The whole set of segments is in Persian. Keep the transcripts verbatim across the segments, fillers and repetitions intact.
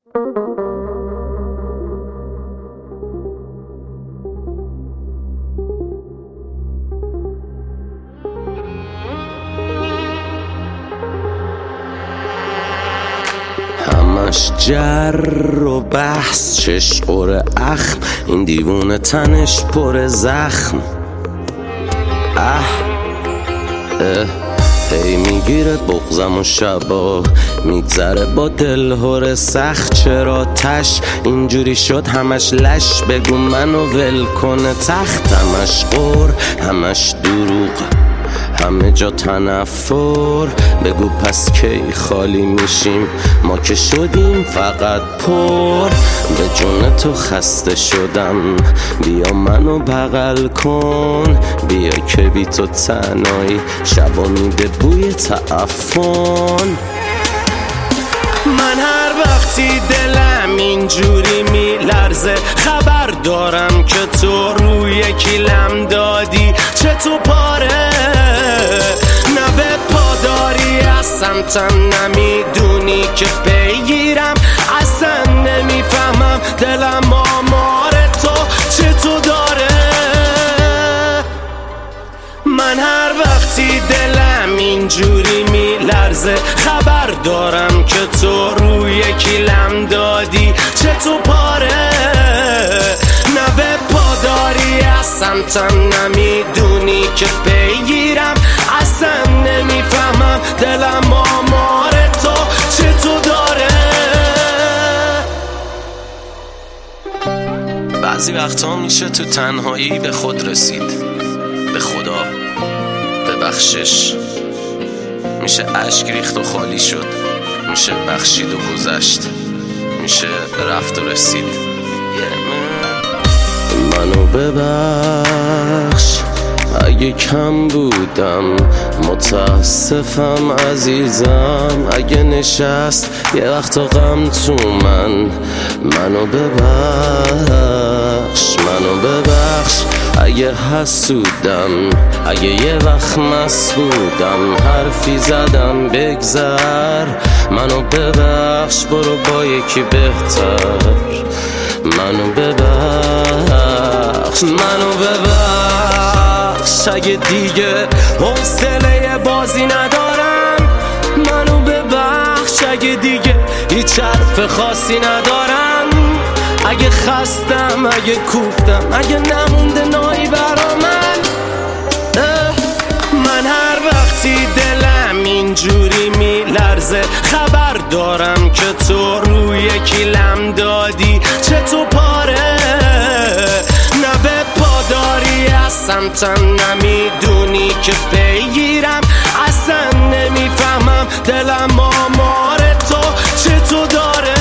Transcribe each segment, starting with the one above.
همش جر و بحث، چش قره اخم، این دیوونه تنش پر زخم. اه اه هی میگیره بغزم و شبا میگذره با دلهور سخت. چرا تش اینجوری شد همش لش، بگو منو ول کنه تخت. همش قور همش دروغ، همه جا تنفر. بگو پس کی خالی میشیم، ما که شدیم فقط پر. به جون تو خسته شدم، بیا منو بغل کن. بیا که بی تو تنهایی شبا میده بوی تعفن. من هر وقتی دلم اینجوری میلرزه، خبر دارم که تو روی کیلم دادی. چه تو پاره نه به پاداری از سمتم، نمیدونی که بگیرم. اصلا نمیفهمم دلم آمار تو چه تو داره. من هر وقتی دلم اینجوری میلرزه، خبر دارم که تو روی کیلم دادی. چه تو پاره نه به پاداری از سمتم، نمیدونی که بگیرم. اصلا نمیفهمم دلم آمار تو چه تو داره. بعضی وقتا میشه تو تنهایی به خود رسید. به خدا ببخشش، میشه اشک ریخت و خالی شد، میشه بخشید و گذشت، میشه رفت و رسید. منو ببخش اگه کم بودم، متاسفم عزیزم اگه نشست یه وقت غم تو من. منو ببخش منو ببخش اگه حسودم، اگه یه وقت مست بودم حرفی زدم بگذر. منو ببخش برو با یکی بهتر. منو ببخش منو ببخش اگه دیگه حوصله بازی ندارم. منو ببخش اگه دیگه هیچ حرف خاصی ندارم. اگه خستم اگه کوفتم، اگه نمونده نایی برا من. من هر وقتی دلم اینجوری میلرزه، خبر دارم که تو روی کیلم دادی. چه تو پاره نه به پاداری از سمتم، نمیدونی که بگیرم. اصلا نمیفهمم دلم آمار تو چه تو داره.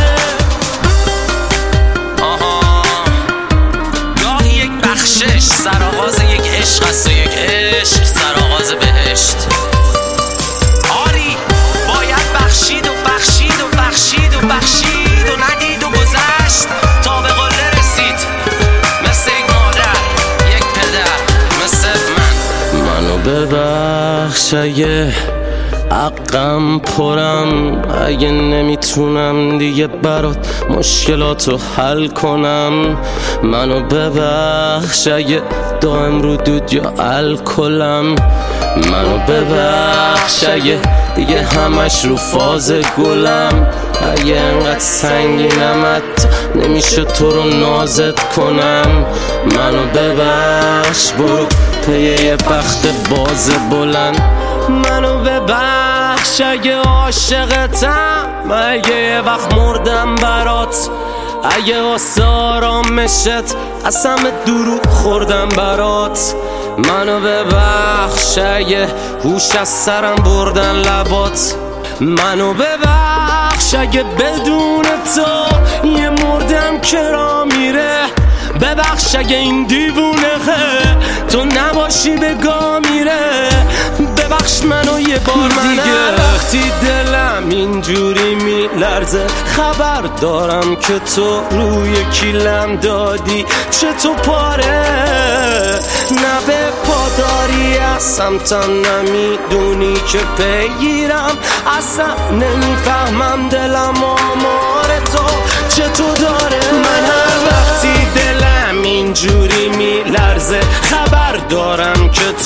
سرآغاز یک عشق است و یک عشق سرآغاز بهشت. آری باید بخشید و بخشید و بخشید و بخشید و ندید و گذشت تا به قله رسید. مثل یک مادر یک پدر مثل من. منو ببخش اگه عقم پرم، اگه نمیتونم دیگه برات مشکلاتو حل کنم. منو ببخش اگه دائم رو دود یا الکلم. منو ببخش اگه دیگه همش رو فاز گلم. اگه انقدر سنگینم حتی نمیشه تو رو نازت کنم. منو ببخش برو پی یه بخت باز بلند. منو ببخش اگه عاشقتم، اگه یه وقت مردم برات، اگه واسه آرامشت از همه دروغ خوردم برات. منو ببخش اگه هوش از سرم بردن لبات. منو ببخش اگه بدون تو یه مردم کرا میره. ببخش اگه این دیوونه تو نباشی بگا میره. ببخش منو یه بار دیگه. وقتی دلم اینجوری میلرزه، خبر دارم که تو روی کیلم دادی. چه تو پاره نه به پاداری از سمتم، نمیدونی که بگیرم. اصلا نمیفهمم دلم آمار تو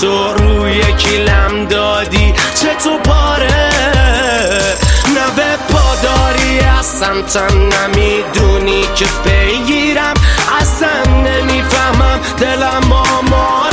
تو روی کیلم دادی چه تو پاره، نه به پاداری از سمتم نمیدونی که بگیرم، اصلا نمیفهمم دلم آماده